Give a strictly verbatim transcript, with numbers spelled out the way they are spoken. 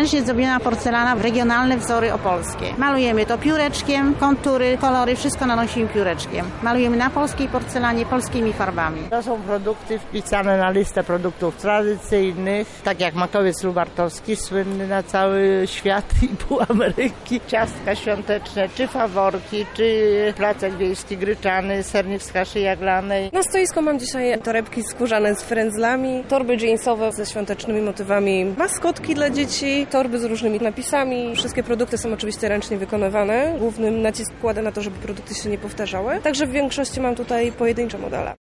ręcznie zrobiona porcelana, regionalne wzory opolskie. Malujemy to pióreczkiem, kontury, kolory, wszystko nanosimy pióreczkiem. Malujemy na polskiej porcelanie, polskimi farbami. To są produkty wpisane na listę produktów tradycyjnych, tak jak makowiec lubartowski, słynny na cały świat i pół Ameryki. Ciastka świąteczne, czy faworki, czy placek wiejski gryczany, sernik z kaszy jaglanej. Na stoisku mam dzisiaj torebki skórzane z frędzlami, torby jeansowe ze świątecznymi motywami, maskotki dla dzieci, torby z różnymi napisami. Wszystkie produkty są oczywiście ręcznie wykonywane. Głównym nacisk kładę na to, żeby produkty się nie powtarzały. Także w większości mam tutaj pojedyncze modele.